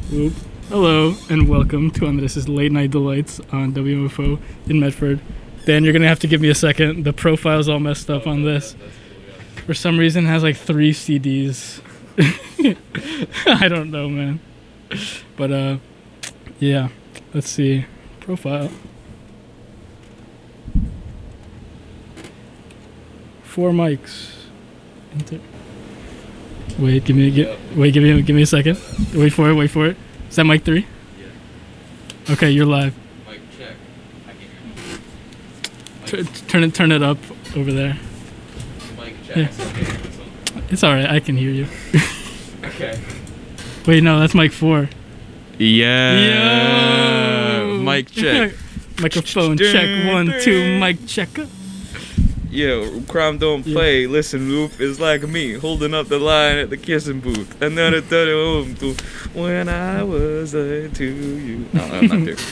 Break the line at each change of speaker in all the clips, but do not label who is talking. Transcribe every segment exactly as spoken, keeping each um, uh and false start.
Whoop. Hello and welcome to Andres' Late Night Delights on W M F O in Medford. Dan, you're gonna have to give me a second. The profile's all messed up on this. For some reason, it has like three C Ds. I don't know, man. But uh, yeah. Let's see. Profile. Four mics. Enter. Wait, give me, give, wait, give me, give me a second. Wait for it, wait for it. Is that mic three? Yeah. Okay, you're live.
Mic check. I can hear you.
T- turn it, turn it up over there.
Mic check.
Yeah. It's all right. I can hear you.
Okay.
Wait, no, that's mic four.
Yeah.
Yo!
Mic check.
Microphone check. One, two. Mic check.
Yo, crime don't play. Yeah. Listen, Loop is like me holding up the line at the kissing booth. And then it home to when I was there to you. No, I'm not there.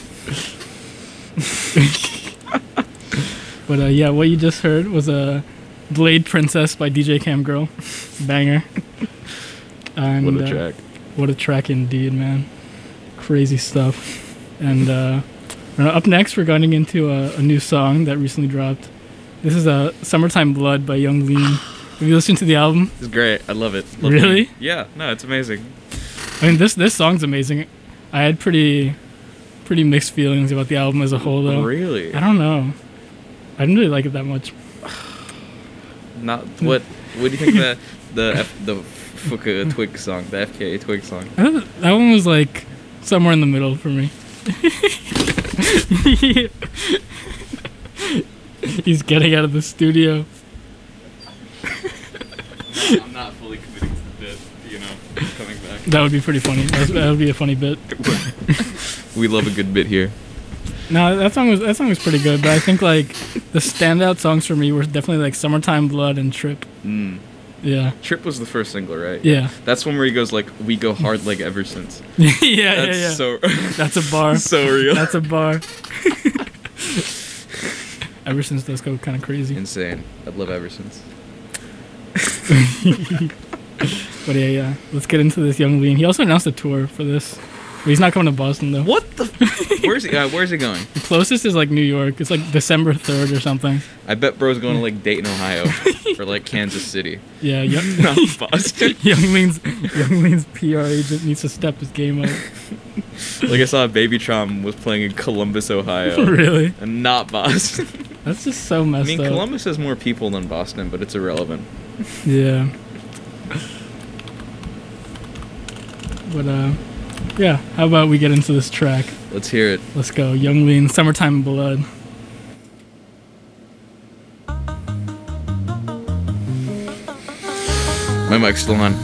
But uh, yeah, what you just heard was a uh, Blade Princess by D J Cam Girl. Banger. And,
what a track.
Uh, what a track indeed, man. Crazy stuff. And uh, up next, we're going into a, a new song that recently dropped. This is a uh, Summertime Blood by Young Lean. Have you listened to the album?
It's great. I love it. Love
really?
It. Yeah. No, it's amazing.
I mean, this this song's amazing. I had pretty pretty mixed feelings about the album as a whole, though.
Really?
I don't know. I didn't really like it that much.
Not what? What do you think that the F, the Fuka Twig song, the F K A Twig song?
I thought that one was like somewhere in the middle for me. He's getting out of the studio.
No, I'm not fully committing to the bit, you know, coming back.
That would be pretty funny. That would be a funny bit.
We love a good bit here.
No, that song was that song was pretty good, but I think like the standout songs for me were definitely like Summertime Blood and Trip.
Mm.
Yeah.
Trip was the first single, right?
Yeah.
That's one where he goes like, "We go hard like ever since."
yeah, yeah,
That's
yeah.
So
That's a bar.
So real.
That's a bar. Ever Since does go kind of crazy.
Insane. I love Ever Since.
But yeah, yeah. Let's get into this Young Lean. He also announced a tour for this. But he's not coming to Boston though.
What the? F- where's he? Uh, where's he going?
The closest is like New York. It's like December third or something.
I bet bro's going to like Dayton, Ohio, or like Kansas City.
Yeah, yeah.
Not Boston.
Young Lean's Young Lean's P R agent needs to step his game up.
Like I saw Baby Tron was playing in Columbus, Ohio.
Really?
And not Boston.
That's just so messed up.
I mean, up. Columbus has more people than Boston, but it's irrelevant.
Yeah. But uh, yeah. How about we get into this track?
Let's hear it.
Let's go. Young Lean, Summertime Blood.
My mic's still on.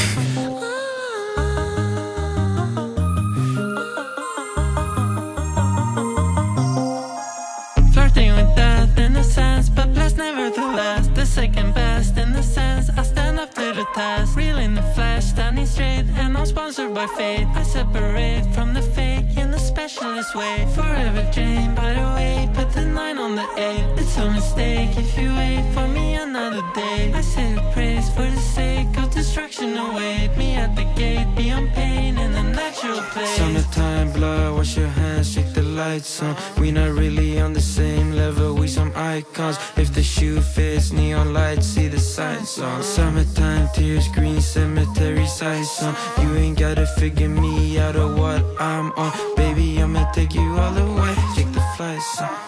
Flirting with death in a sense, but blessed nevertheless. The second best in the sense, I stand up to the test. Real in the flesh, standing straight, and I'm sponsored by fate. I separate from the fake in the specialist way. Forever Jane, by the way, put the nine on the eight. It's a mistake if you wait for me another day. I say the praise for the sake of destruction await me at the gate, beyond pain in a natural place.
Summertime blood, wash your hands, shake the lights on. We not really on the same level, we some icons. If the shoe fits, neon lights, see the signs on. Summertime tears, green cemetery sights on. You ain't gotta figure me out of what I'm on. Baby, I'ma take you all the way, take the flights on.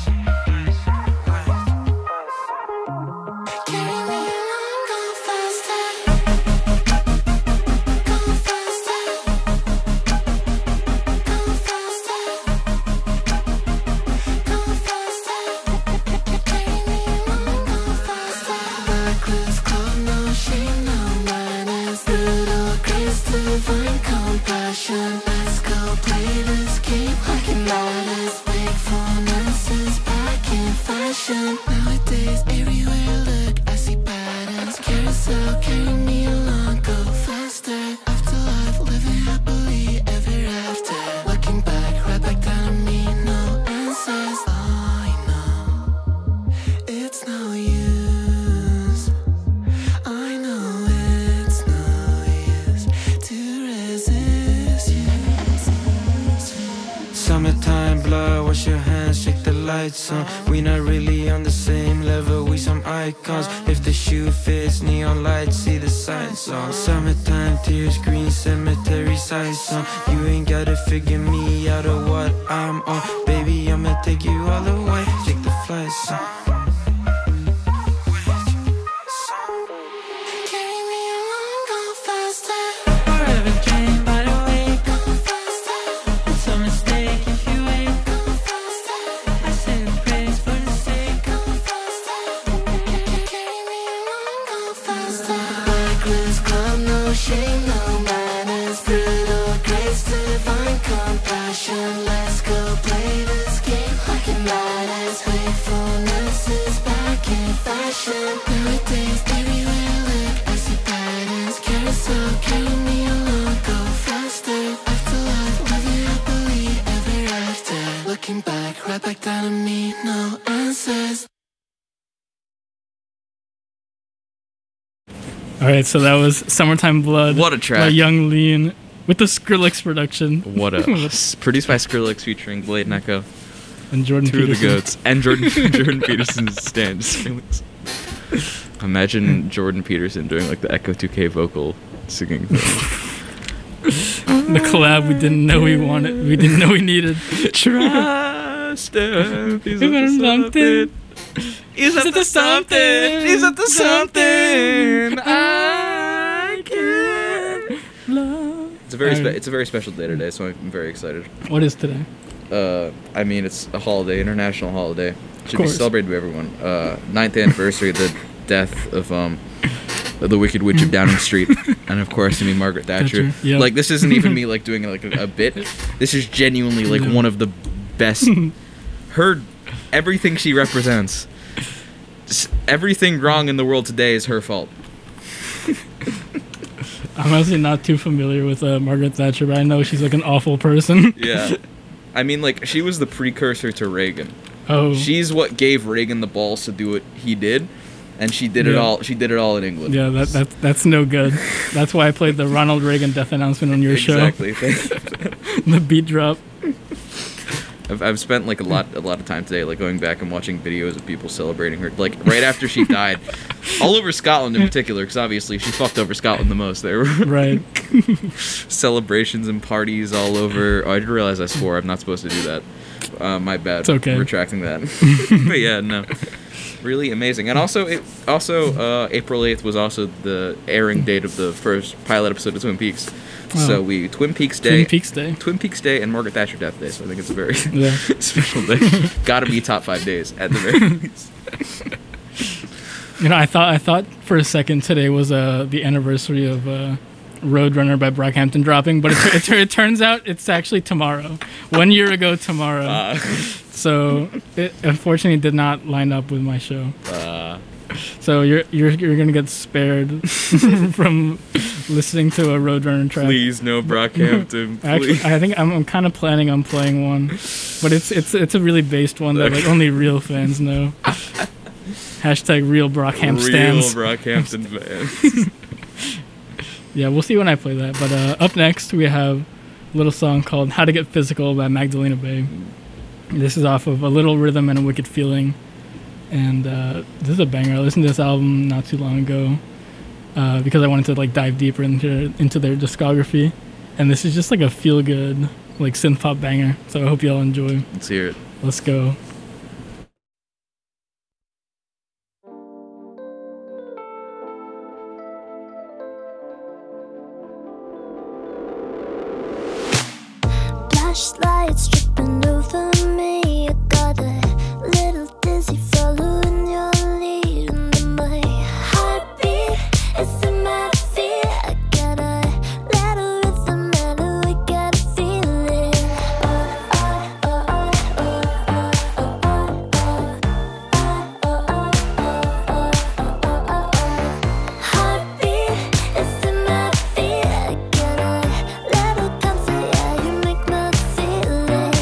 Divine compassion. Let's go play this game like an artist. Wakefulness is back in fashion. Nowadays, everywhere I look, I see patterns. Carousel, carry me along, go faster. Afterlife, living happily ever after. Looking back, right back down to me, no answers. I know it's no use. I know it's no use to resist you.
Summertime blood, wash your hands, shake the lights on. We not really on the same level, we some icons. If the shoe fits, neon lights, see the signs on. Summertime tears, green cemetery sights on. You ain't gotta figure me out of what I'm on. Baby, I'ma take you all the way, take the flights on.
Carry me along, go faster.
Forever dream, by the way.
Go faster,
It's a mistake if you wait.
go faster,
I say the praise for the sake.
go faster. Carry me along, go faster. Backwoods club, no shame, no manners. Brutal grace, divine compassion. Let's go play this game like it matters. Wakefulness is back in fashion. Nowadays, everywhere I look, I see patterns. Carousel, carry me along, go faster. Afterlife, living happily ever after. Looking back, right back down to me, no answers.
All right, so that was "Summertime Blood."
What a
by
track.
Young Lean with the Skrillex production.
What a produced by Skrillex featuring Blade and Echo,
And Jordan
two of the
Peterson.
goats, and Jordan Jordan Peterson's stand. Skrillex. Imagine Jordan Peterson doing like the Echo two K vocal singing thing.
The collab we didn't know we wanted, we didn't know we needed.
Trust him. He's
Give
up
him
to
something.
something. He's up to something. He's up to something. I can love. It's a very spe- it's a very special day today, so I'm very excited.
What is today?
Uh, I mean, it's a holiday, international holiday. It should be
course.
celebrated by everyone. Uh, ninth anniversary of the death of um, of the Wicked Witch of Downing Street, and of course, I mean Margaret Thatcher.
Thatcher, yeah.
Like, this isn't even me like doing like a, a bit. This is genuinely like
Yeah.
one of the best. Her, everything she represents. S- Everything wrong in the world today is her fault.
I'm honestly not too familiar with uh, Margaret Thatcher, but I know she's like an awful person.
Yeah. I mean, like, she was the precursor to Reagan.
Oh,
She's what gave Reagan the balls to do what he did, and she did it
Yeah.
all. She did it all in England.
yeah, that that that's no good. That's why I played the Ronald Reagan death announcement on your
exactly.
show. The beat drop.
I've I've spent like a lot a lot of time today, like going back and watching videos of people celebrating her, like right after she died, all over Scotland in particular, because obviously she fucked over Scotland the most. There were
Right.
celebrations and parties all over. Oh, I didn't realize I swore. I'm not supposed to do that. Uh, my bad.
It's okay.
Retracting that. But yeah, no. Really amazing. And also, it also uh, April eighth was also the airing date of the first pilot episode of Twin Peaks.
Oh.
So we Twin Peaks Day,
Twin Peaks Day.
Twin Peaks Day, and Margaret Thatcher Death Day. So I think it's a very
Yeah.
special day. Gotta be top five days at the very least.
You know, I thought I thought for a second today was uh, the anniversary of uh, Roadrunner by Brockhampton dropping, but it, it, it turns out it's actually tomorrow. One year ago tomorrow.
Uh,
So it unfortunately did not line up with my show.
uh,
So you're you're you're gonna get spared from listening to a Roadrunner track.
please, no Brockhampton.
Actually,
Please.
I think I'm, I'm kind of planning on playing one, but it's it's it's a really based one that like only real fans know. Hashtag real Brockham
Real
stands.
Brockhampton fans.
Yeah, we'll see when I play that. But uh, up next we have a little song called "How to Get Physical" by Magdalena Bay. This is off of A Little Rhythm and a Wicked Feeling, and uh, this is a banger. I listened to this album not too long ago uh, because I wanted to like dive deeper into into their discography, and this is just like a feel good like synth pop banger. So I hope y'all enjoy.
Let's hear it.
Let's go.
Flashlights dripping over me. I got a little dizzy following your lead, and then my heartbeat is in my feet. I got a little rhythm and we gotta feel it. Oh, oh, oh, oh, oh, oh, oh, oh, oh, oh, oh, oh, oh. Heartbeat is in my feet. I got a little comfort, yeah, you make me feel it.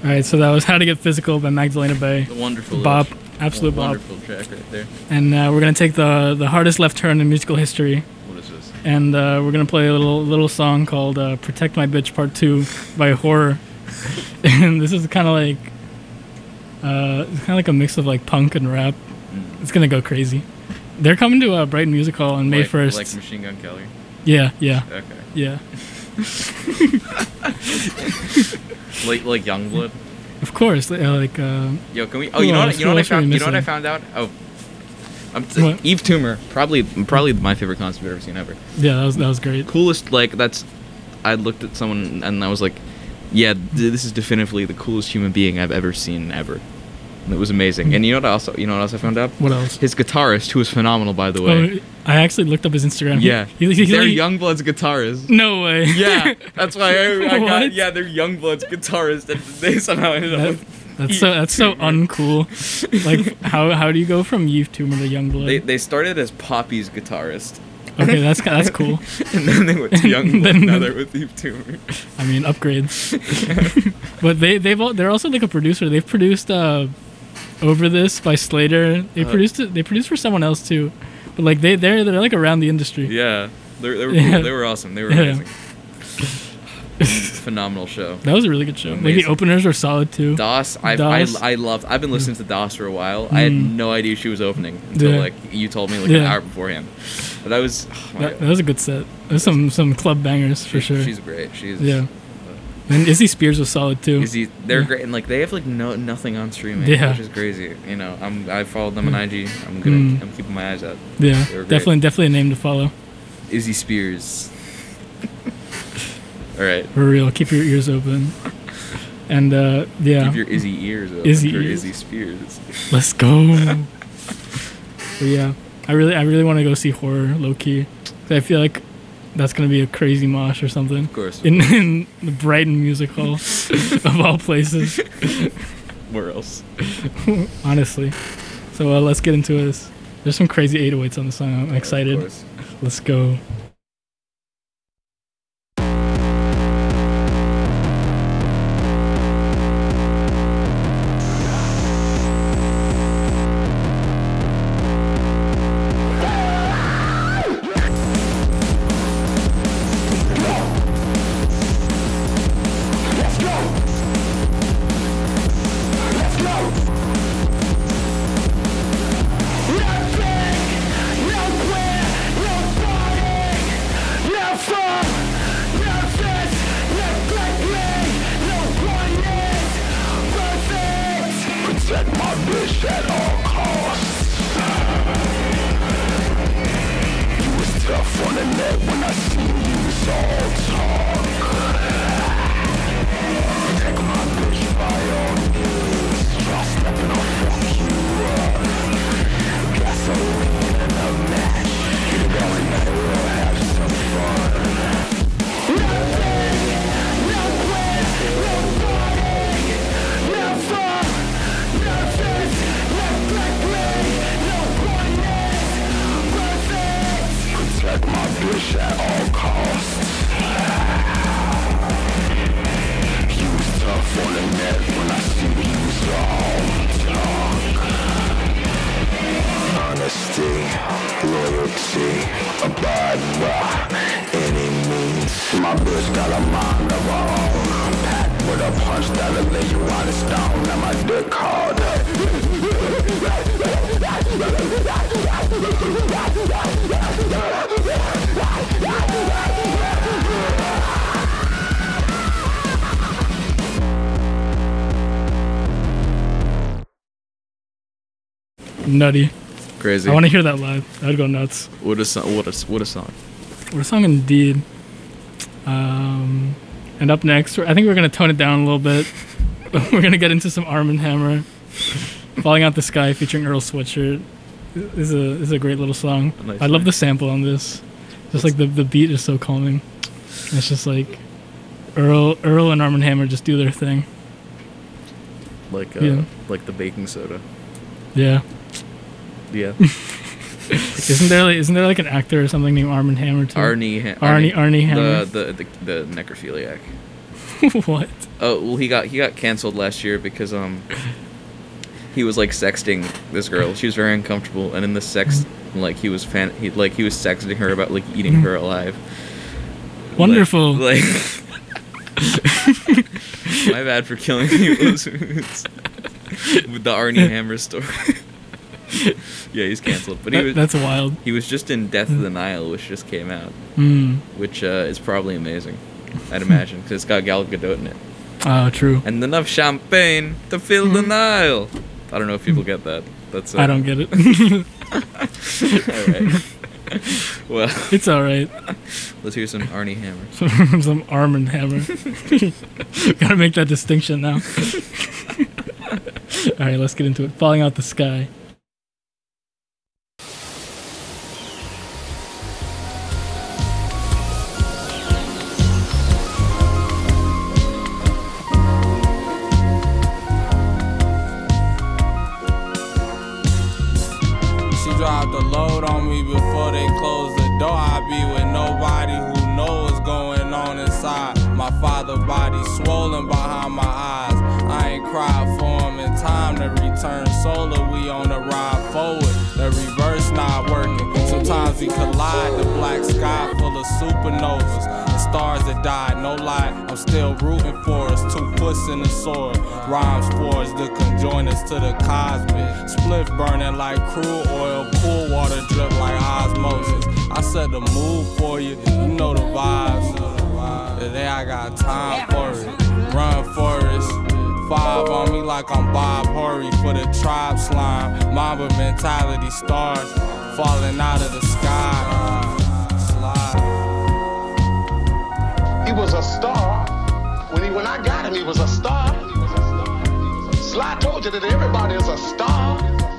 All right, so that was How to Get Physical by Magdalena Bay.
The wonderful
Bop,
little-
absolute bop.
wonderful track right there.
And uh, we're gonna take the the hardest left turn in musical history,
What is this?
and uh, we're gonna play a little little song called uh, "Protect My Bitch" Part Two by Horror. And this is kind of like uh, it's kind of like a mix of like punk and rap.
Mm.
It's gonna go crazy. They're coming to uh, Brighton Music Hall on May
Like-
first.
Like Machine Gun Kelly.
yeah, yeah,
Okay.
yeah.
Like like Youngblood.
Of course, uh, like uh,
Yo, can we? Oh,
Who
you know
else?
what? You know
Who
what I
else are we
found? You know what I
missing?
found out? Oh, I'm t-
What?
Eve Toomer. Probably probably my favorite concert I've ever seen ever.
yeah, that was that was great.
Coolest. Like that's. I looked at someone and I was like, yeah, th- this is definitively the coolest human being I've ever seen ever. And it was amazing. And you know what? I also, you know what else I found out?
What else?
His guitarist, who was phenomenal, by the way.
Oh, I actually looked up his Instagram.
Yeah,
He- he- he's
they're
like-
Youngblood's guitarist.
No way.
Yeah, that's why I, I got.
What?
Yeah, they're Youngblood's guitarist, and they somehow ended up.
That-
with
that's so that's so
Eve
uncool. Like how how do you go from Eve Tumor to Youngblood?
They they started as Poppy's guitarist,
Okay, that's that's cool.
and then they went to Youngblood.
Then-
Now they're with Eve Toomer.
I mean upgrades. But they they've al- they're also like a producer. They've produced uh, Over This by Slater. They
Uh,
produced it. They produced for someone else too. But like they they're they're like around the industry.
Yeah, they they were
Yeah.
cool. They were awesome. They were
Yeah.
amazing. Phenomenal show.
That was a really good show. Like the
Amazing.
openers were solid too.
Das, I've,
Das.
I I loved. I've been listening to Das for a while. I had
Mm.
no idea she was opening until
Yeah.
like you told me like an
Yeah.
hour beforehand. But I was. Oh my
That, that was a good set. There's some some club bangers for
She's-
sure.
She's great. She's
Yeah. And Izzy Spears was solid too.
Izzy, they're
Yeah.
great, and like they have like no nothing on streaming,
Yeah.
which is crazy. You know, I'm I followed them on I G. I'm gonna
Mm.
I'm keeping my eyes out.
Yeah,
They were great.
definitely definitely a name to follow.
Izzy Spears. All right,
For real, keep your ears open. And uh, yeah,
keep your Izzy ears open
Izzy
for
ears.
Izzy Spears.
let's go. But yeah, I really I really want to go see Horror low key. I feel like that's gonna be a crazy mosh or something
Of course.
in in the Brighton Music Hall of all places.
Where else?
Honestly. So uh, let's get into this. There's some crazy eight oh eights on the song. I'm
Of
excited.
course.
Let's go. Nutty.
Crazy.
I want to hear that live. I'd go nuts.
What a song! What a what a song!
What a song indeed. Um, and up next, I think we're gonna tone it down a little bit. We're gonna get into some Arm and Hammer, "Falling Out the Sky" featuring Earl Sweatshirt. This is a this is a great little song.
A nice
I love
song.
the sample on this. Just like the the beat is so calming. It's just like Earl Earl and Arm and Hammer just do their thing.
Like uh,
Yeah.
like the baking soda.
Yeah.
Yeah.
Isn't there like isn't there like an actor or something named Arm and Hammer too?
Arnie. Ha-
Arnie Arnie Hammer.
The, the the the necrophiliac.
What?
Oh well, he got he got canceled last year because um he was like sexting this girl. She was very uncomfortable, and in the sex, like he was fan, he like he was sexting her about like eating her alive.
Wonderful.
Like, like my bad for killing people with the Arnie Hammer story. Yeah, he's canceled, but he
That-
was
that's wild.
he was just in Death of the Nile, which just came out,
Mm.
which uh, is probably amazing, I'd imagine, because it's got Gal Gadot in it.
Oh, true.
And enough champagne to fill the Nile. I don't know if people get that. That's uh,
I don't get it.
All right. Well,
It's all right.
let's hear some Arnie Hammer.
Some Arm and Hammer. Gotta make that distinction now. All right, let's get into it. Falling Out the Sky.
She dropped a load on me before they closed the door. I be with nobody who knows what's going on inside. My father body swollen behind my eyes. I ain't cried for him in time to return solar. We on the ride forward, the reverse not working. Sometimes we collide, the black sky full of supernovas and stars that died. No lie, I'm still rooting for us. Two puss in the sword, rhymes for us to conjoin us to the cosmic. Spliff burning like crude oil, cool water drip like osmosis. I set the mood for you, you know the vibes. Today I got time for it. Run Forest. Five on me like I'm Bob Hurry for the tribe slime. Mamba mentality stars falling out of the sky. Slide.
He was a star. When he when I got him, he was a star. Sly told you that everybody is a star.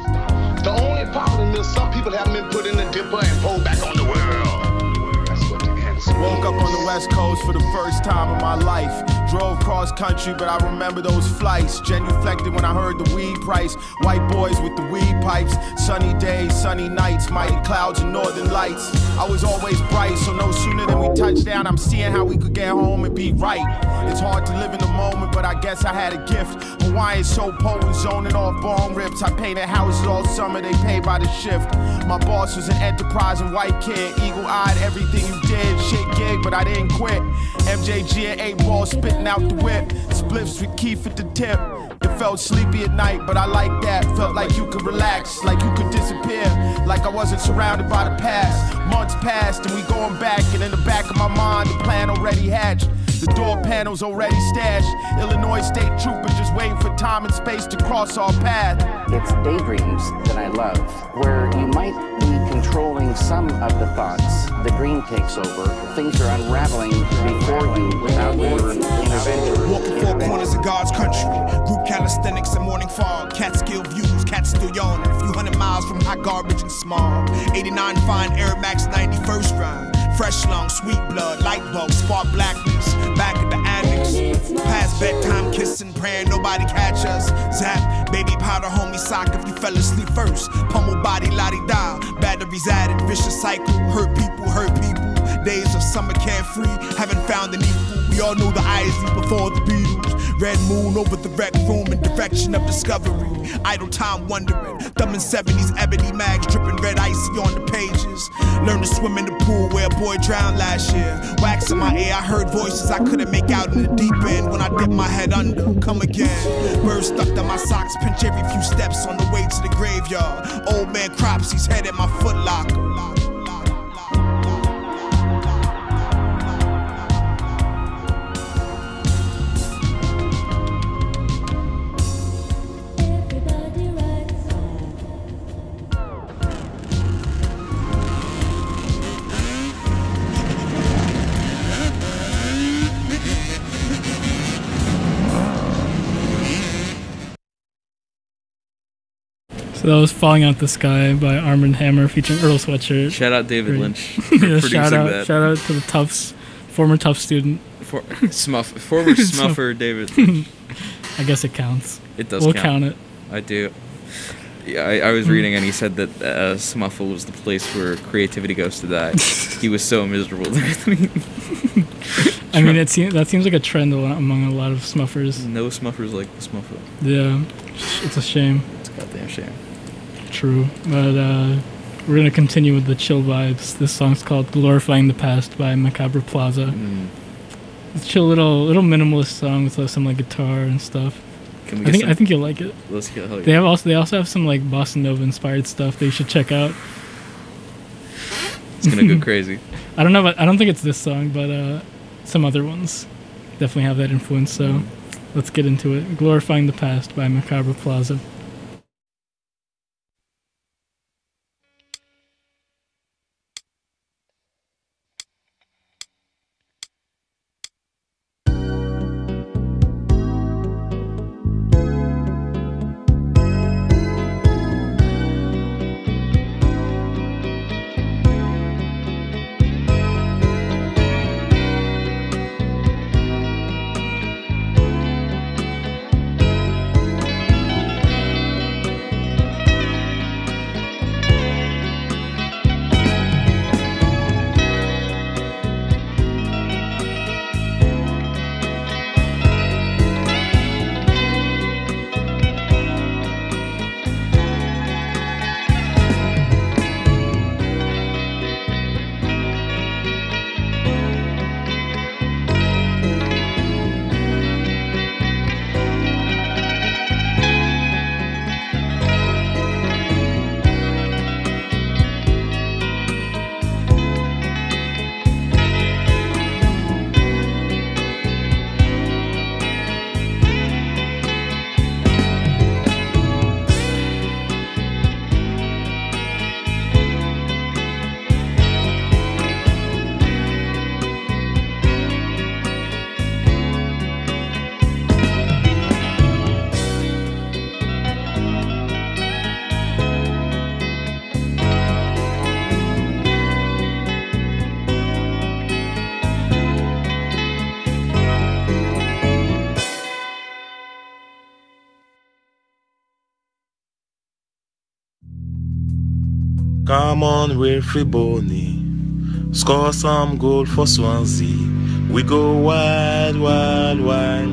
The only problem is some people haven't been put in the dipper and pulled back on the world. That's what the answer is.
Woke up on the West Coast for the first time in my life. Drove cross country, but I remember those flights. Genuflected when I heard the weed price. White boys with the weed pipes. Sunny days, sunny nights, mighty clouds and northern lights. I was always bright, so no sooner than we touched down, I'm seeing how we could get home and be right. It's hard to live in the moment, but I guess I had a gift. Hawaii's so potent, zoning off bone rips. I painted houses all summer, they pay by the shift. My boss was an enterprising white kid, eagle-eyed, everything you did. Shit gig, but I didn't quit. M J G and eight ball spitting out the whip. Spliffs with Keith at the tip. It felt sleepy at night, but I like that. Felt like you could relax, like you could disappear. Like I wasn't surrounded by the past. Months passed and we going back, and in the back of my mind, the plan already hatched. The door panels already stashed. Illinois State Trooper just waiting for time and space to cross our path.
It's daydreams that I love, where you might be controlling some of the thoughts. The dream takes over. Things are unraveling before you without your intervention.
Walking four corners of God's country. Group calisthenics and morning fog. Catskill views, cats still yawning. A few hundred miles from hot garbage and smog. eighty-nine fine Air Max ninety-first ride. Fresh lung, sweet blood, light bulb, spark blackness. Back at the annex. Past bedtime kissing, praying nobody catch us. Zap, baby powder, homie sock if you fell asleep first. Pummel body, la-di-da. Batteries added, vicious cycle. Hurt people, hurt people. Days of summer carefree, haven't found an equal. We all know the Isleys before the Beatles. Red moon over the rec room in direction of discovery. Idle time wondering. Thumbing seventies ebony mags, dripping red icy on the pages. Learn to swim in the pool where a boy drowned last year. Wax in my ear, I heard voices I couldn't make out in the deep end. When I dipped my head under, come again. Birds stuck to my socks, pinch every few steps on the way to the graveyard. Old man crops, he's head in my foot locker.
So that was Falling Out the Sky by Arm and Hammer featuring Earl Sweatshirt.
Shout out David
Great.
Lynch for
Yeah,
producing
shout out,
that.
shout out to the Tufts, former Tufts student.
For, Smuff, former Smuffer David Lynch.
I guess it counts.
It does
We'll
count.
count it.
I do. Yeah, I, I was reading and he said that uh, Smuffle was the place where creativity goes to die. He was so miserable.
I mean, it seems that seems like a trend a lot, among a lot of Smuffers.
No Smuffers like the Smuffer.
Yeah, it's a shame.
It's a goddamn shame.
True, but uh, we're gonna continue with the chill vibes. This song's called "Glorifying the Past" by Macabre Plaza.
Mm.
It's a chill little, little minimalist song with uh, some like guitar and stuff.
Can we
I
get
think
some?
I think you'll like it.
Let's get.
They have also they also have some like bossa nova inspired stuff that you should check out.
It's gonna go crazy.
I don't know, but I don't think it's this song, but uh, some other ones definitely have that influence. So
Mm.
let's get into it. "Glorifying the Past" by Macabre Plaza.
Come on, Wilfred Boney, score some goal for Swansea. We go wide, wide, wide,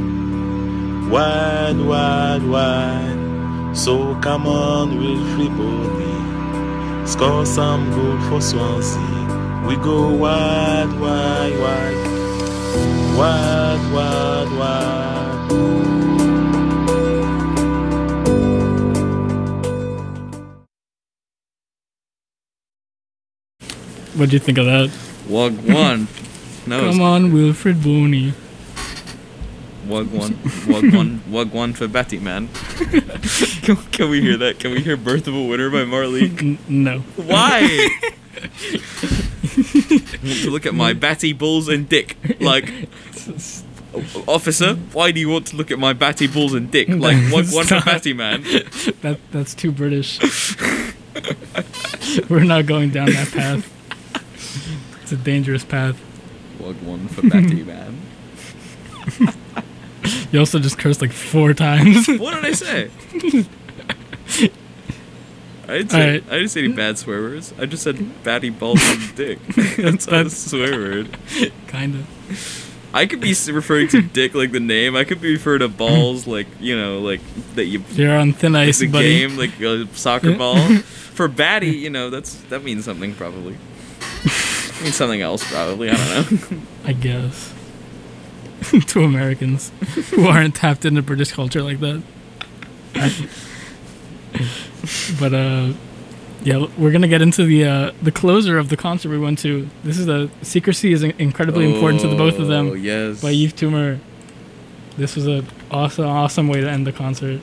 wide, wide, wide. So come on, Wilfred Boney, score some goal for Swansea. We go wide, wide, wide, wide, wide, wide.
What do you think of that?
Wog one. No.
Come on, Wilfred Boney.
Wog one. Wog one. Wog one for Betty, man. can, can we hear that? Can we hear "Birth of a Winner" by Marley?
N- no.
Why? Want to look at my batty balls and dick? Like, officer, why do you want to look at my batty balls and dick? Like, wog one for Betty, man.
That that's too British. We're not going down that path. It's a dangerous path.
Wog one for Betty, man.
You also just cursed like four times.
What did I say? I didn't say,
right.
I didn't say any bad swear words. I just said batty balls and dick. That's, that's a swear word.
Kinda.
I could be s- referring to dick like the name. I could be referring to balls like, you know, like that you.
You're on thin
like
ice,
the
buddy.
game, like a soccer ball. For batty, you know, that's that means something probably. It means something else probably. I don't know.
I guess. To Americans who aren't tapped into British culture like that. But uh, yeah, we're gonna get into the uh, the closer of the concert we went to. This is a secrecy is incredibly important to the both of them.
Oh, yes.
By Yves Tumor. This was a awesome, awesome way to end the concert.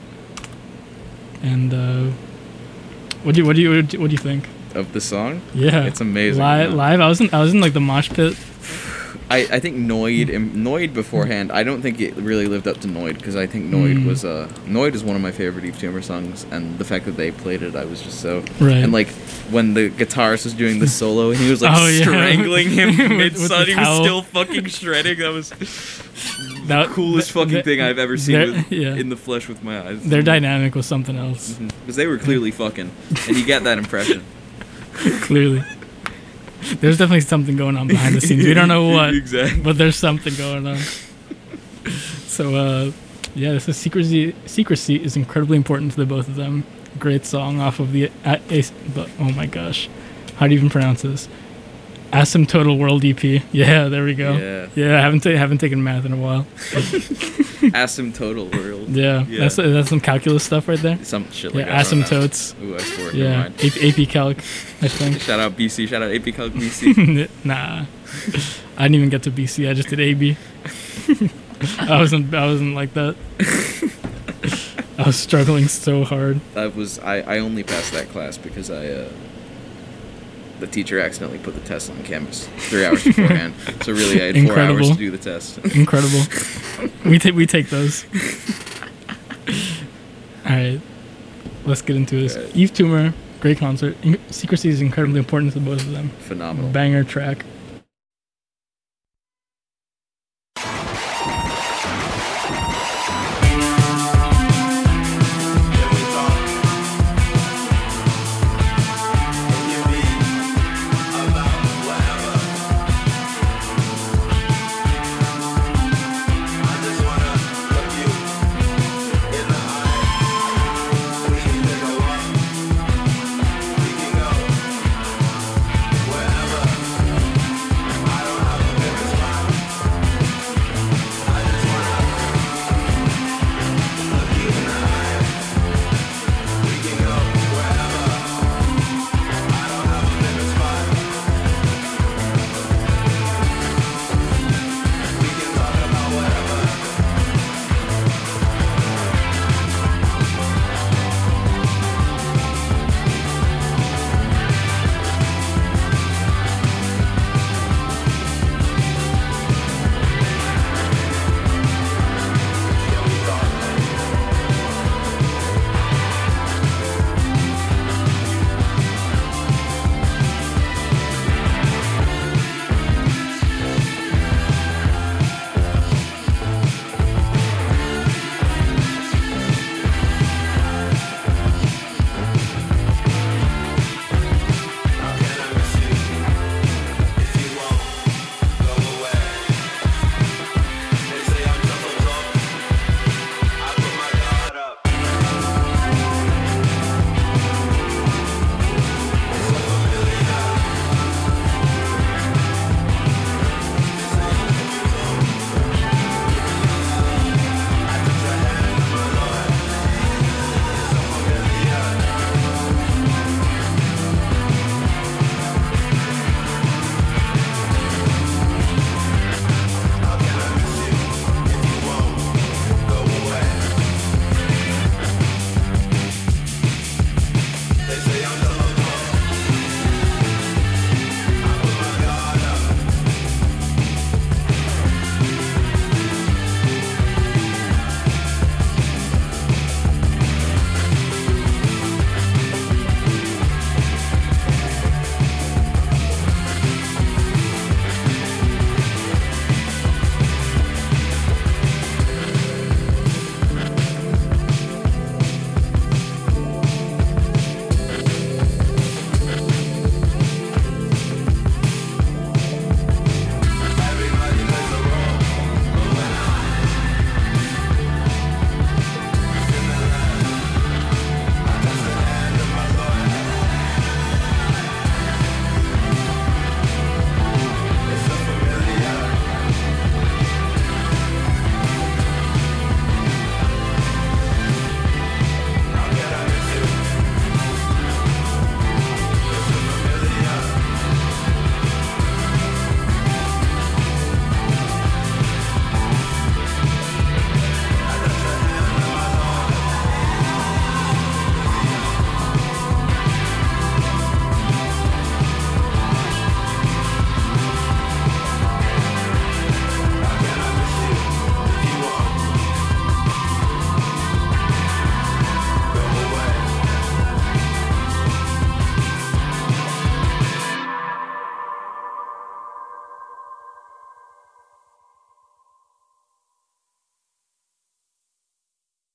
And uh, what do you what do you what do you, what do you think
of the song?
Yeah,
it's amazing.
Live,
yeah.
live. I was in I was in like the mosh pit.
I, I think Noid Noid beforehand. I don't think it really lived up to Noid because I think Noid
Mm.
was uh Noid is one of my favorite Yves Tumor songs, and the fact that they played it, I was just so
Right.
And like when the guitarist was doing the solo and he was like
Oh, yeah.
strangling him
With-
mid
with
song,
the
he was
towel.
still fucking shredding. That was
That-
the coolest
th-
fucking
th-
thing I've ever seen
their-
with,
yeah.
in the flesh with my eyes.
Their dynamic was something else.
Because they were clearly fucking, and you get that impression.
Clearly. There's definitely something going on behind the scenes. We don't know what,
Exactly.
but there's something going on. So, uh, yeah, this is secrecy. Secrecy is incredibly important to the both of them. Great song off of the. Uh, Ace, but, oh my gosh, how do you even pronounce this? Asymptotal World E P. Yeah, there we go.
Yeah.
Yeah, I haven't ta- haven't taken math in a while.
Asymptotal world.
Yeah,
Yeah.
that's that's some calculus stuff right there.
Some shit like
Yeah,
that. I don't know.
asymptotes.
Ooh, I swore. Never
Yeah,
mind.
A- AP Calc, I think.
Shout out B C. Shout out A P Calc B C.
Nah, I didn't even get to B C. I just did A B. I wasn't. I wasn't like that. I was struggling so hard.
That was I, I only passed that class because I uh, the teacher accidentally put the test on Canvas three hours beforehand. So really, I had four
Incredible.
hours to do the test.
Incredible. We take we take those. All right, let's get into this.
Right.
Eve Tumor, great concert. In- Secrecy is incredibly important to both of them.
Phenomenal.
Banger track.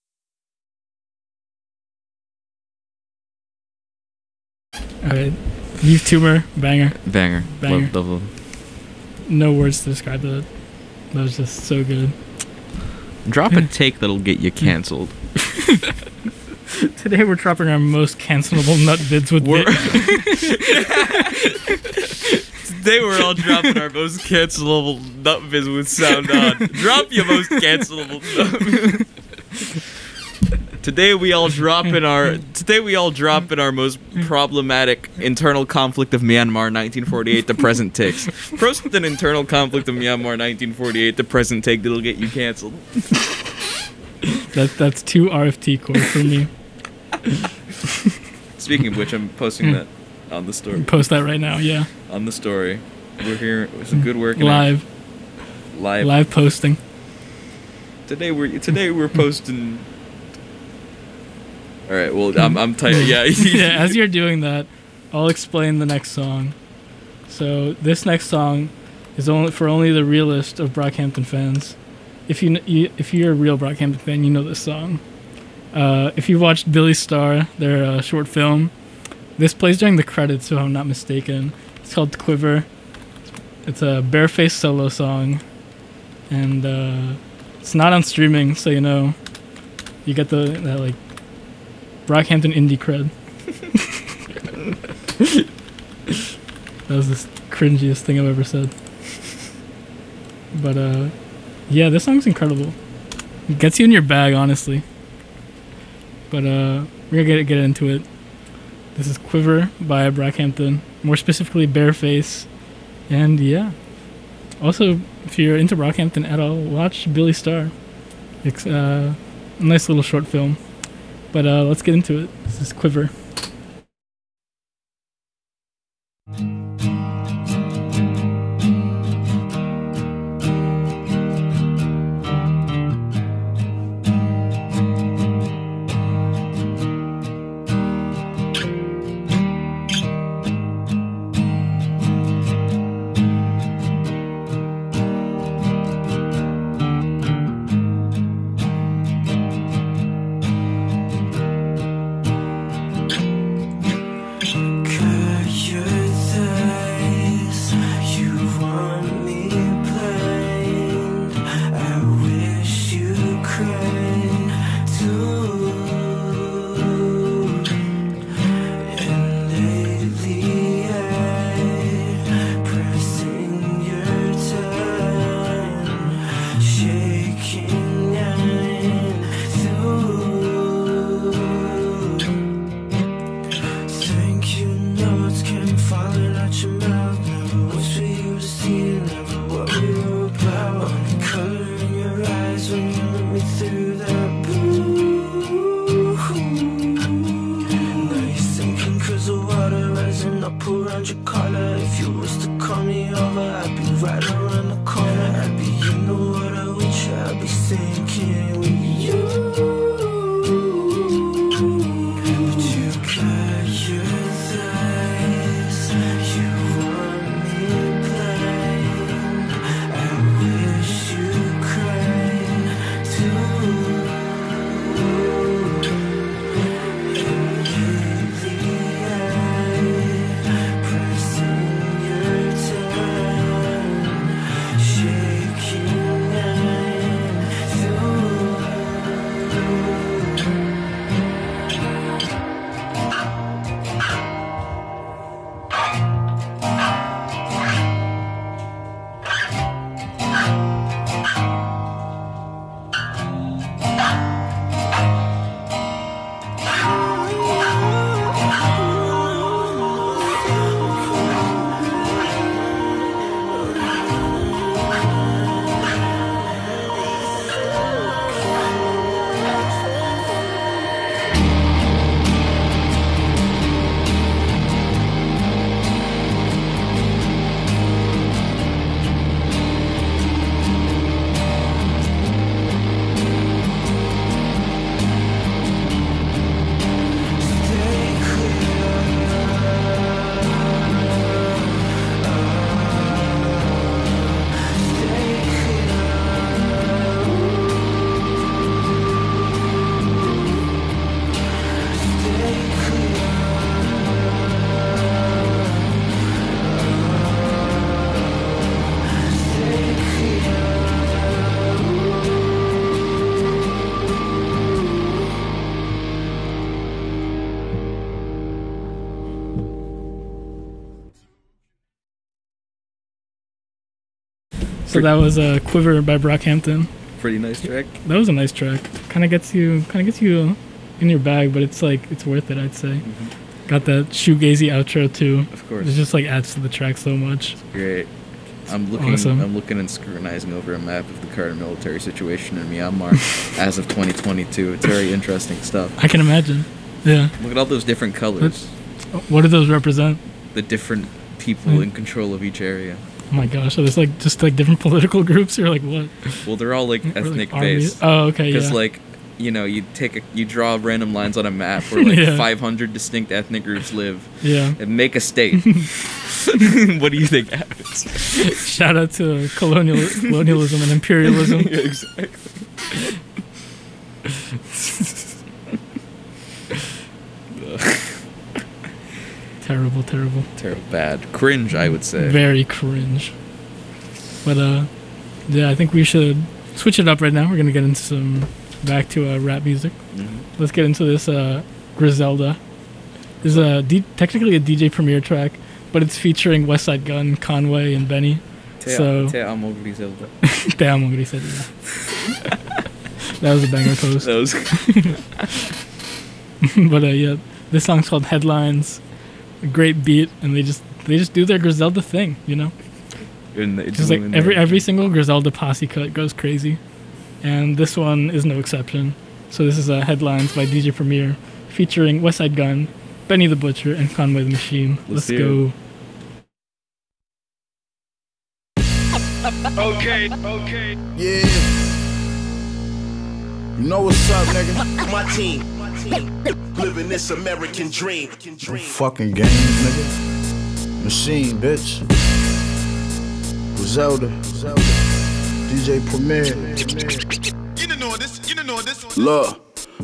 All right, Youth Tumor, banger.
Banger.
Banger.
Love, love, love.
No words to describe that. That was just so good.
Drop a take that'll get you canceled.
Today we're dropping our most cancelable nut vids with
We're-
Vic.
Today we're all dropping our most cancelable nut vids with sound on. Drop your most cancelable nut. Today we all drop in our today we all drop in our most problematic internal conflict of Myanmar nineteen forty-eight to present takes. First an internal conflict of Myanmar nineteen forty-eight to present take that'll get you canceled.
That that's two R F T core for me.
Speaking of which, I'm posting that on the story.
Post that right now, yeah.
On the story. We're here. It was a good work.
Live.
Live.
Live posting.
Today we're today we're posting. All right. Well, I'm I'm tight. Yeah.
Yeah. As you're doing that, I'll explain the next song. So this next song is only for only the realist of Brockhampton fans. If you, you if you're a real Brockhampton fan, you know this song. Uh, if you watched Billy Star, their uh, short film, this plays during the credits, if I'm not mistaken. It's called Quiver. It's a Bareface solo song, and uh, it's not on streaming, so you know you get the that like Brockhampton indie cred. That was the cringiest thing I've ever said. But uh, yeah, this song's incredible. It gets you in your bag, honestly. But uh, we're gonna get get into it. This is Quiver by Brockhampton, more specifically Bareface. And yeah. Also, if you're into Brockhampton at all, watch Billy Star. It's uh, a nice little short film. But uh, let's get into it. This is Quiver.
Say
So that was uh, Quiver by Brockhampton.
Pretty nice track.
That was a nice track. Kind of gets you, kind of gets you in your bag, but it's like it's worth it, I'd say. Mm-hmm. Got that shoegazy outro too.
Of course.
It just like adds to the track so much.
It's great. I'm looking.
Awesome.
I'm looking and scrutinizing over a map of the current military situation in Myanmar as of twenty twenty-two. It's very interesting stuff.
I can imagine. Yeah.
Look at all those different colors.
What do those represent?
The different people mm. in control of each area.
Oh my gosh, so there's like just like different political groups or like what?
Well, they're all like ethnic
like
based.
Oh, okay, yeah.
Because like, you know, you take a, you draw random lines on a map where like
yeah.
five hundred distinct ethnic groups live.
Yeah.
And make a state. What do you think happens?
Shout out to colonial colonialism and imperialism.
Yeah, exactly.
Terrible, terrible.
Terrible, bad. Cringe, I would say.
Very cringe. But, uh, yeah, I think we should switch it up right now. We're going to get into some, back to uh, rap music. Mm-hmm. Let's get into this uh, Griselda. This is a D- technically a D J Premier track, but it's featuring Westside Gunn, Conway, and Benny.
Te,
so,
te amo Griselda.
Te amo Griselda. That was a banger post.
That was
But, uh, yeah, this song's called Headlines. A great beat, and they just they just do their Griselda thing, you know. Just like every every single Griselda posse cut goes crazy, and this one is no exception. So this is uh, Headlines by D J Premier, featuring Westside Gunn, Benny the Butcher, and Conway the Machine. Let's, Let's go.
Okay, okay, yeah. You know what's up, nigga?
My team. Living this American dream.
No fucking games, nigga. Machine, bitch. Griselda. D J Premier.
You don't know this. You don't know this.
Look.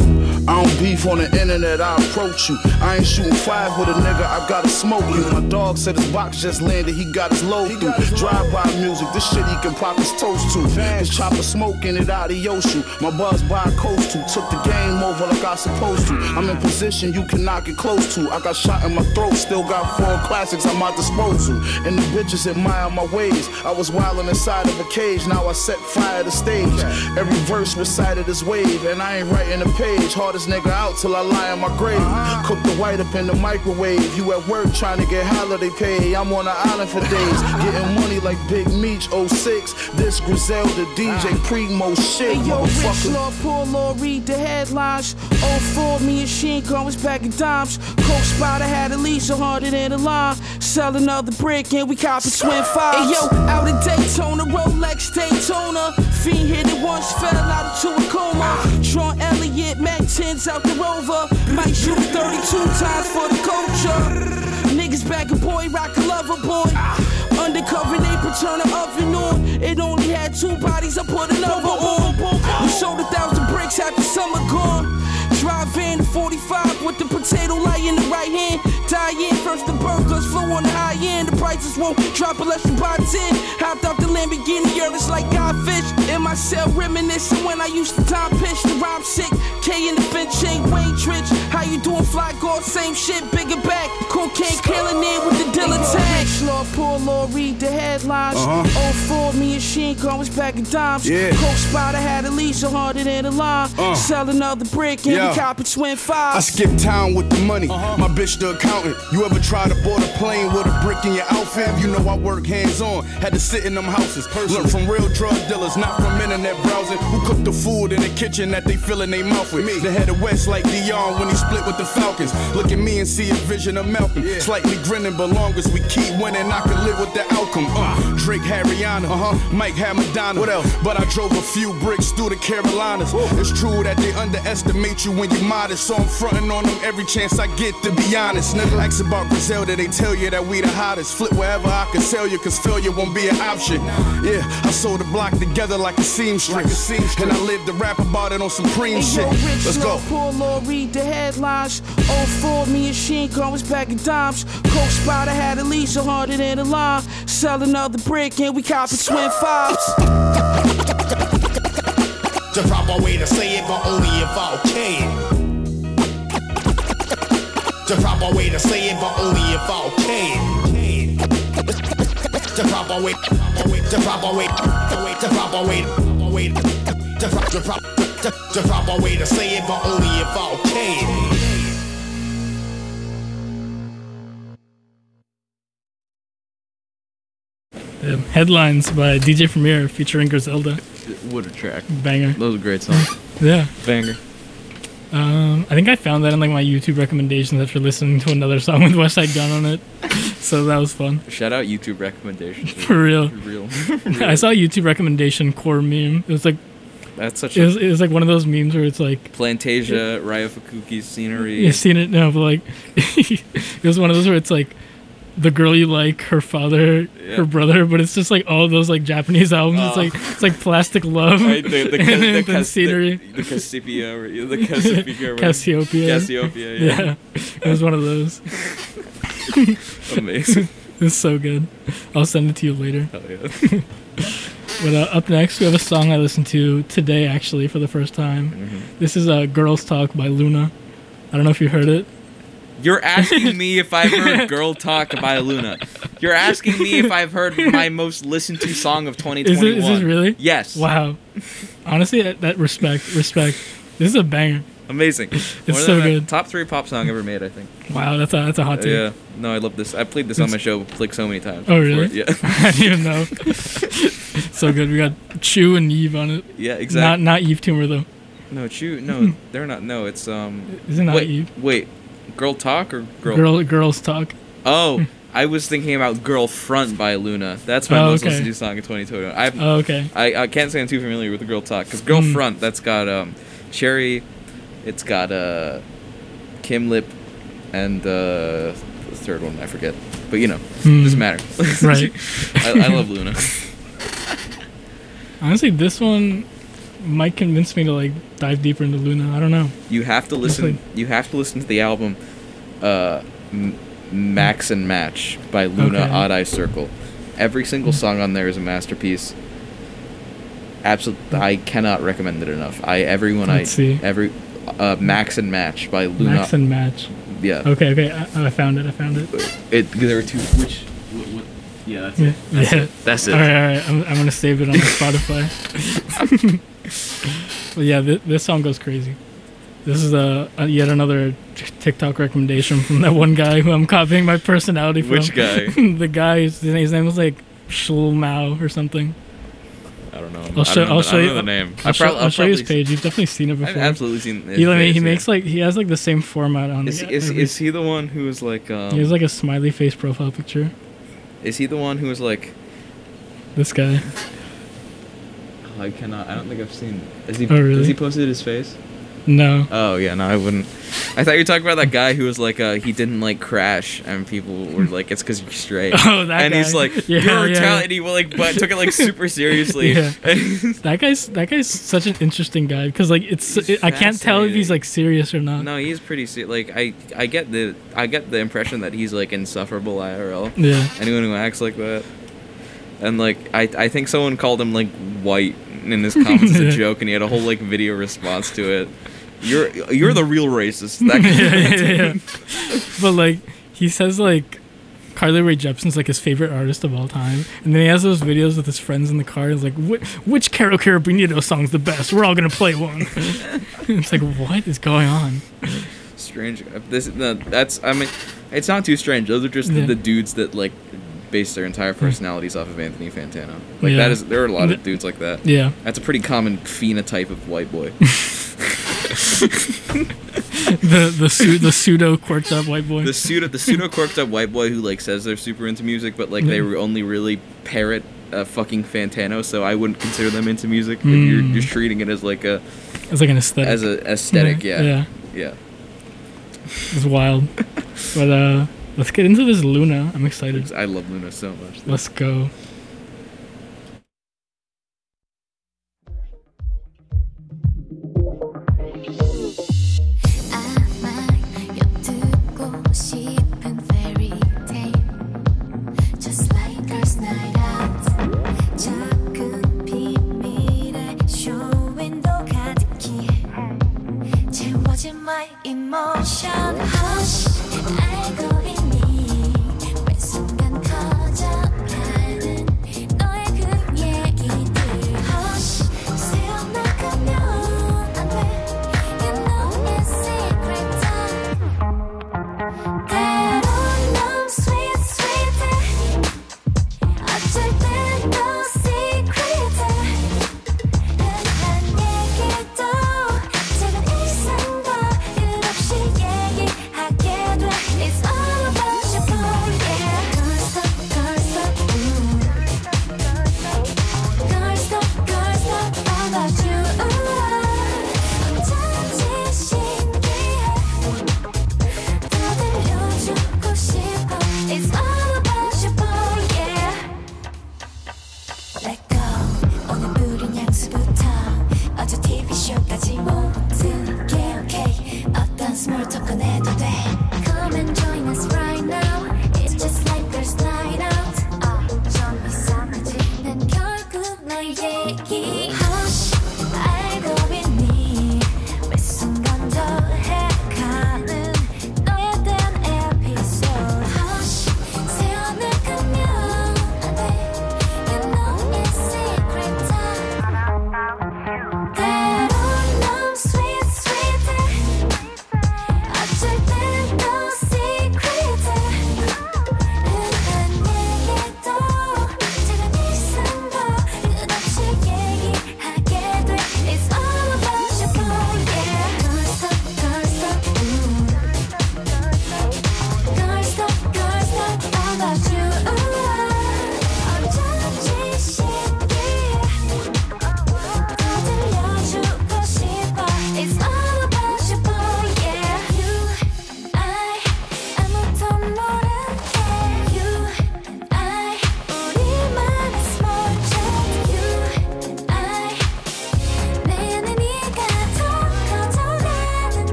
I don't beef on the internet, I approach you. I ain't shooting five with a nigga, I gotta smoke you. My dog said his box just landed, he got his load through. Drive-by music, this shit he can pop his toast to. His chopper smoking it out of Yoshu. My buzz by coast to, took the game over like I supposed to. I'm in position you cannot get close to. I got shot in my throat, still got four classics at my disposal. And the bitches admire my ways. I was wildin' inside of a cage, now I set fire to stage. Every verse recited as wave, and I ain't writing a page. Hardest nigga out till I lie in my grave. Cook the white up in the microwave. You at work trying to get holiday pay. I'm on the island for days, getting money like Big Meech oh six. This Griselda D J Primo shit,
hey, yo,
motherfucker.
Rich Lord, poor Lord, read the headlines. oh four, me and Sheen Gun was back in dimes. Coke Spider had a leash so harder than a line. Sell another brick and we copping twin fives. Hey yo, out of Daytona, Rolex Daytona. Fiend hit it once, fell out into a coma. Tron Elliott, Mac tens out the Rover. Might shoot thirty-two times for the culture. Niggas back a boy, rock a lover boy. Undercover, they put turn the oven on. It only had two bodies, I put another on. We sold a thousand bricks after summer gone. Drive in forty-five with the potato light in the right hand. Die in first the burgers, flow on the high end. The prices won't drop unless you buy ten. Hopped out the Lamborghini, it's like Godfish. In my cell reminiscing when I used to time pitch. The rhyme sick, K in the bench ain't Wayne Trench. How you doing, fly guard, same shit, bigger back. Cocaine killing it with the Dilla tag. Rich Lord, poor Lord, read the headlines. Uh-huh. oh four, me and Sheen Gun was back in dimes.
Yeah.
Coke Spider had a leash so harder than a line. Uh. Sell another brick and
yeah.
we cop a twin fives.
I skip town with the money, uh-huh. My bitch the accountant. You ever try to board a plane with a brick in your outfit? You know I work hands on, had to sit in them houses. Learn from real drug dealers, not from internet browsing. Who cook the food in the kitchen that they fill in their mouth with? Me. The head of West like Dion when he split with the Falcons. Look at me and see a vision of Malcolm. Yeah. Slightly grinning, but long as we keep winning, I can live with the outcome. Uh, Drake had Rihanna, uh-huh. Mike had Madonna. What else? But I drove a few bricks through the Carolinas. Woo. It's true that they underestimate you when you modest, so I'm fronting on them every chance I get, to be honest. Nigga, ask about Griselda, they tell you that we the hottest. Flip wherever I can sell you, cause failure won't be an option. Yeah, I sold the block together like a seamstress, like a seamstress. And I lived to rap about it on Supreme
hey,
shit.
Yo, Rich
Let's
Lord,
go.
Poor Lord, read the headlines. oh four, me and Sheen Gun was back in dimes. Coke Spider had a leash so harder than a line. Sell another brick and we cop a twin fives.
The proper way to say it, but only if I can. The proper way to say it, but only if I can. to pop away, to pop away, to pop away, away, to pop, to pop, to, to pop away to say it, but only if I can.
Um, Headlines by D J Premier featuring Griselda.
What a track.
Banger.
That was a great song.
Yeah.
Banger.
Um, I think I found that in like my YouTube recommendations after listening to another song with West Side Gun on it. So that was fun.
Shout out YouTube recommendations.
For real.
For real.
I saw a YouTube recommendation core meme. It was like
That's such
it
a
was, it was like one of those memes where it's like
Plantasia, Raya Fukuki's scenery.
You've seen it now, but like it was one of those where it's like the girl you like, her father,
Yeah.
her brother, but it's just like all those like Japanese albums.
Oh.
It's like it's like Plastic Love,
Right, the, the,
and
the,
then
the, Cas-
scenery,
the, the Cassiopeia, or- the Cassiopeia, or-
Cassiopeia,
Cassiopeia, yeah.
yeah. It was one of those.
Amazing.
It's so good. I'll send it to you later.
Hell yeah.
But uh, up next, we have a song I listened to today, actually, for the first time.
Mhm.
This is uh, Girls Talk by Luna. I don't know if you heard it.
You're asking me if I've heard Girl Talk by Luna. You're asking me if I've heard my most listened to song of twenty twenty-one.
Is it, is this really?
Yes.
Wow. Honestly, that, that respect, respect. This is a banger.
Amazing.
It's
More
so
than a
good.
Top three pop song ever made, I think.
Wow, that's a that's a hot take.
Yeah. No, I love this. I played this on my show like so many times.
Oh,
before.
really?
Yeah.
I didn't even know. So good. We got Chew and Eve on it.
Yeah, exactly.
Not not Eve Tumor though.
No, Chew. No, they're not. No, it's um.
Isn't that
wait,
Eve?
Wait, Girl Talk or Girl?
Girl girls talk.
Oh, I was thinking about Girl Front by Luna. That's my
Oh,
most
okay.
listened to song in twenty twenty-one. I've,
Oh, okay.
I, I can't say I'm too familiar with the Girl Talk because Girl
Mm.
Front, that's got um, Cherry, it's got uh, Kim Lip, and uh, the third one I forget. But you know,
Mm.
doesn't matter.
Right.
I, I love Luna.
Honestly, this one might convince me to like dive deeper into Luna. I don't know.
You have to listen. You have to listen to the album, uh, M- Max and Match by Luna
Okay.
Odd Eye Circle. Every single song on there is a masterpiece. Absolutely, I cannot recommend it enough. I everyone
Let's
I
see.
every uh, Max and Match by Luna.
Max and Match.
Yeah.
Okay, okay. I, I found it. I found it.
It there were two. Which? What, what, yeah, that's
Yeah.
it. That's
yeah.
it. That's it.
All right, all right. I'm, I'm gonna save it on my Spotify. But yeah, th- this song goes crazy. This is a, a yet another t- TikTok recommendation from that one guy who I'm copying my personality from.
Which guy?
The guy. His, his name was like Shulmao or something.
I don't know.
I'll show.
I don't know
I'll
the,
show
I don't
you
know the name.
I'll,
I
show,
prob-
I'll
I'll
show you his
probably
page. You've definitely seen it before.
I've absolutely seen his
He, like,
face,
he
yeah.
makes like he has like the same format on.
Is,
it
is,
every-
is he the one who was like? Um,
he has like a smiley face profile picture.
Is he the one who was like?
This guy.
Oh, I cannot. I don't think I've seen. Is he?
Oh, really?
Has he posted his face?
No.
Oh yeah, no, I wouldn't. I thought you were talking about that guy who was like, uh, he didn't like crash, and people were like, it's because you're straight.
Oh, that
And
guy.
he's like,
Yeah,
you're
yeah.
Italian. And he like, but took it like super seriously.
Yeah.
And-
That guy's that guy's such an interesting guy because like it's it, I can't tell if he's like serious or not.
no, he's pretty se- like I. I get the. I get the impression that he's like insufferable I R L.
Yeah.
Anyone who acts like that. And like I. I think someone called him like white in his comments as a joke, and he had a whole like video response to it. You're you're the real racist. That kind
yeah,
of
yeah, yeah. But like he says like Carly Rae Jepsen's like his favorite artist of all time, and then he has those videos with his friends in the car. He's like, "Wh- which Caro Carabinero song's the best? We're all gonna play one." It's like, what is going on?
Strange. This no, that's. I mean, it's not too strange. Those are just
Yeah.
the, the dudes that like base their entire personalities off of Anthony Fantano. Like
Yeah.
that is. There are a lot
Th-
of dudes like that.
Yeah.
That's a pretty common phenotype of white boy.
the the su- the pseudo quirked up white boy.
The pseudo the pseudo quirked up white boy who like says they're super into music, but like they
Yeah.
only really parrot uh, fucking Fantano. So I wouldn't consider them into music. If
Mm.
you're just treating it as like a
It's like an aesthetic.
as a aesthetic.
Yeah,
Yeah.
yeah.
Yeah.
It's wild. But uh, let's get into this Luna. I'm excited.
I love Luna so much.
Let's go.
듣고 싶은 fairy tale Just like girls night out 작은 비밀의 쇼윈도 가득히 채워진 my emotion Hush 알고 있니 매 순간 커져가는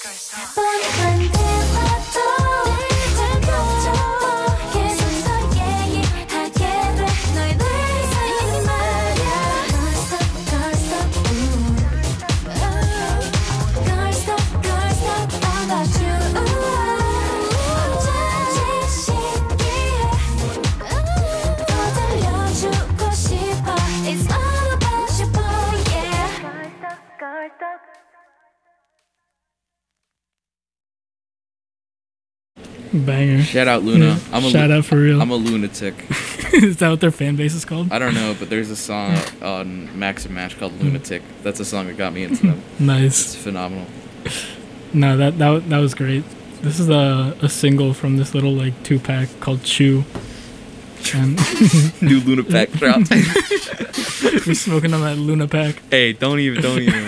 Banger.
Shout out Luna.
Yeah.
I'm a
Shout
lu-
out for real.
I'm a lunatic.
Is that what their fan base is called?
I don't know, but there's a song on Max and Match called Lunatic. That's a song that got me into them.
Nice.
It's phenomenal.
No, that that that was great. This is a a single from this little like two pack called Chew. And
New Luna Pack dropped.
We're smoking on that Luna Pack.
Hey, don't even, don't even.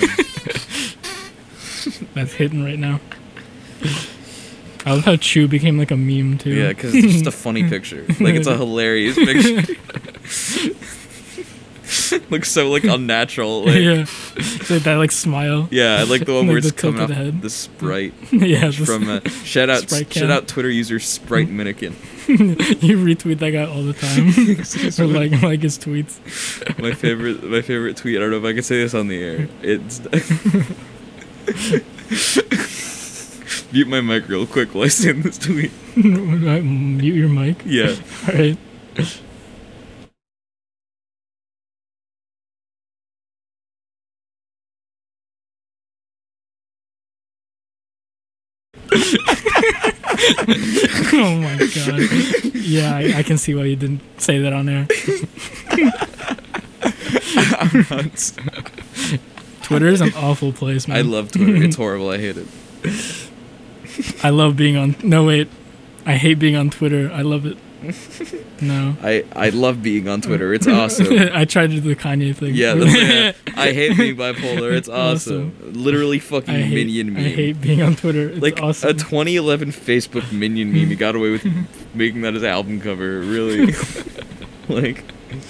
That's hitting right now. I love how Chew became like a meme too.
Yeah, because it's just a funny picture. Like it's a hilarious picture. Looks so like unnatural. Like,
yeah, it's like that like smile.
Yeah, I like the one
Like
where it's
the tilt
coming
of
off
the head.
the Sprite.
Yeah, the
from uh, shout out
Sprite cam.
shout out Twitter user Sprite Minikin.
You retweet that guy all the time, or like like his tweets.
My favorite my favorite tweet. I don't know if I can say this on the air. It's mute my mic real quick while I send this tweet.
Mute your mic.
Yeah.
All right. Oh my god. Yeah, I, I can see why you didn't say that on air.
I'm nuts.
Twitter is an awful place, man.
I love Twitter. It's horrible. I hate it.
I love being on. No, wait. I hate being on Twitter. I love it. No.
I, I love being on Twitter. It's awesome.
I tried to do the Kanye thing.
Yeah, that's, yeah. I hate being bipolar. It's awesome. awesome. Literally fucking
I hate,
minion meme.
I hate being on Twitter. It's
like
awesome.
A twenty eleven Facebook minion meme. He got away with making that his album cover. Really. Like.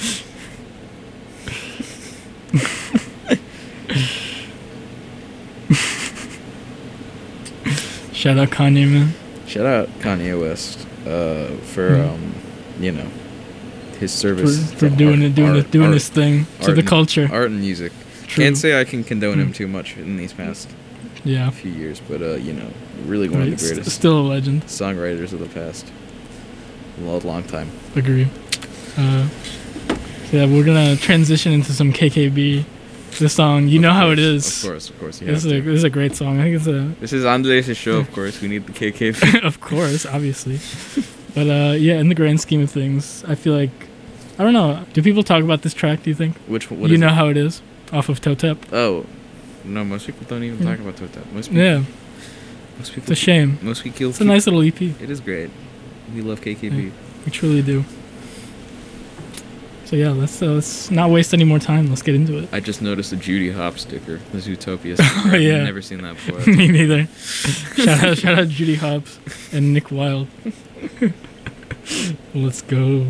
Shout out Kanye, man.
Shout out Kanye West uh, for mm. um, you know, his service
for, for doing
art,
it, doing
art,
it, doing
art,
his thing to the
and,
culture,
art and music.
True.
Can't say I can condone
mm.
him too much in these past
yeah
few years, but uh, you know, really one
right.
of the greatest,
St- still a legend,
songwriters of the past, a long, long time.
Agree. Uh, so yeah, we're gonna transition into some K K B. The song, you
of
know
course,
how it is.
Of course, of course. You
this, is a, this is a great song. I think it's a.
This is Andres' show, of course. We need the K K B.
Of course, obviously. But uh, yeah, in the grand scheme of things, I feel like, I don't know. Do people talk about this track? Do you think?
Which what
You
is
know
it?
how it is, off of Totep.
Oh, no. Most people don't even
Yeah.
talk about Totep. Most people.
Yeah.
Most people.
It's a shame.
Most people.
It's a nice little E P.
It is great. We love K K B.
Yeah, we truly do. So yeah, let's uh, let's not waste any more time. Let's get into it.
I just noticed a Judy Hop sticker, the Zootopia sticker.
Oh, yeah.
I've never seen that before.
Me neither. shout out, shout out Judy Hopps and Nick Wilde. Let's go.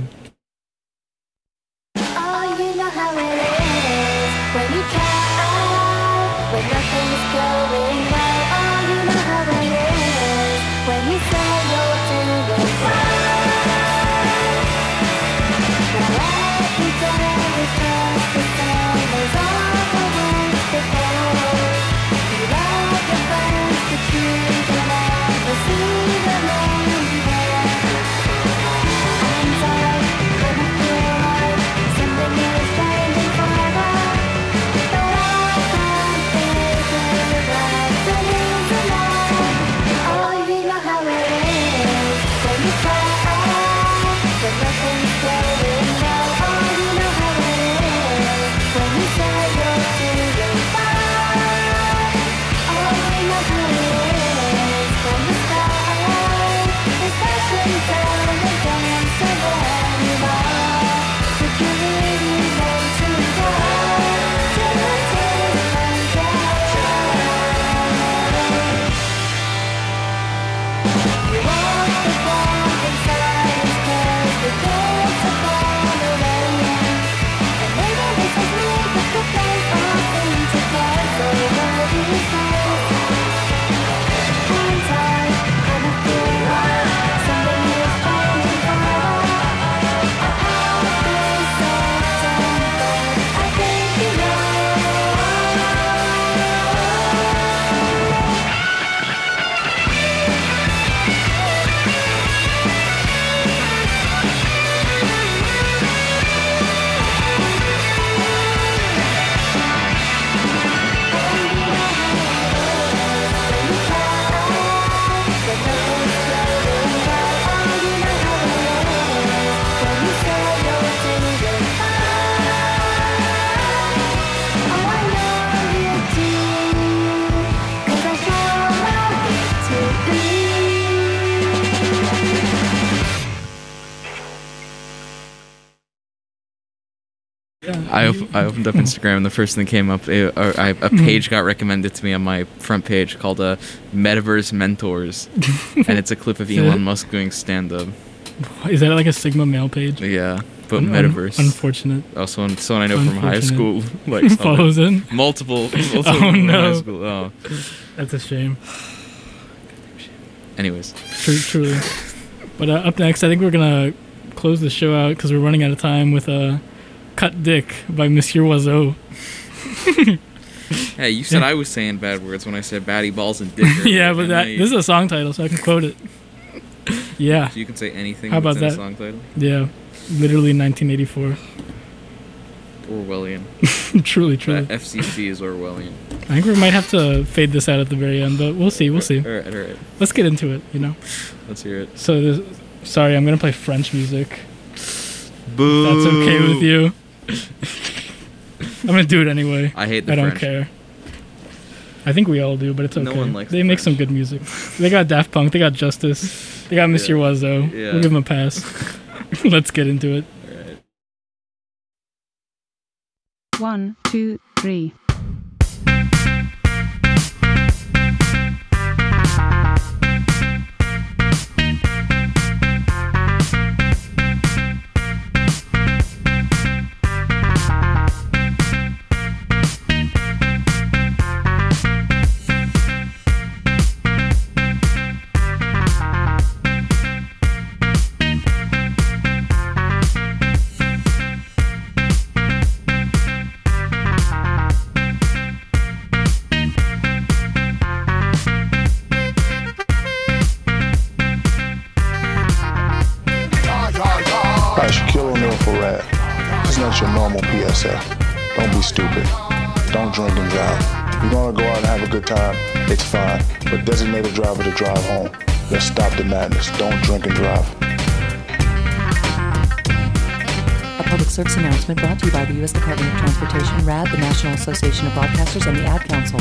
Oh, you know how it is when you try, when nothing's going well. Oh, you know how it is when you say no to the fire. See them everywhere. I'm sorry.
I, op- I opened up Instagram and the first thing that came up, a, a, a page got recommended to me on my front page called uh, Metaverse Mentors, and it's a clip of Elon Musk doing stand-up.
Is that like a Sigma male page?
Yeah, but
Un-
Metaverse.
Un- unfortunate.
Also, someone I know from high school
like follows in.
Multiple. multiple
Oh
from
no.
High school. Oh.
That's a shame.
Anyways.
True, truly. But uh, up next, I think we're gonna close the show out because we're running out of time with a. Uh, Cut Dick by Monsieur Oiseau.
Hey, you said yeah. I was saying bad words when I said batty balls and dick.
Yeah, but that this is a song title, so I can quote it. Yeah.
So you can say anything
How about
within
that?
a song title?
Yeah. Literally nineteen eighty-four.
Orwellian.
Truly, truly.
That F C C is Orwellian.
I think we might have to fade this out at the very end, but we'll see, we'll see.
All right, all right.
Let's get into it, you know?
Let's hear it.
So, this, sorry, I'm going to play French music.
Boo.
That's okay with you. I'm gonna do it anyway.
I hate the
I don't
French.
care. I think we all do, but it's okay.
No one likes
they
the
make
French.
some good music. They got Daft Punk. They got Justice. They got Monsieur
Yeah.
Oiseau.
Yeah.
We'll give them a pass. Let's get into it.
All right.
One, two, three.
Shaquille O'Neal for rap. It's not your normal P S A. Don't be stupid. Don't drink and drive. If you're gonna go out and have a good time, it's fine. But designate a driver to drive home. Let's stop the madness. Don't drink and drive.
A public service announcement brought to you by the U S Department of Transportation, R A D, the National Association of Broadcasters, and the Ad Council.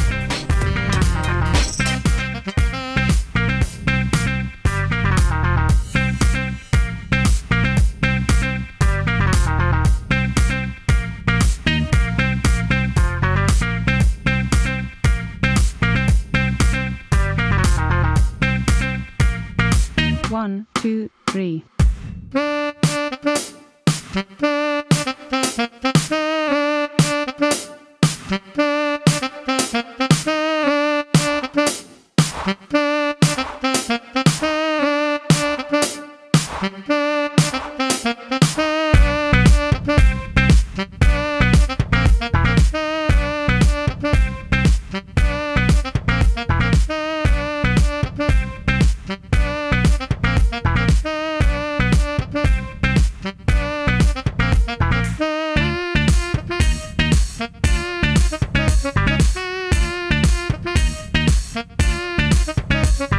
One, two, three.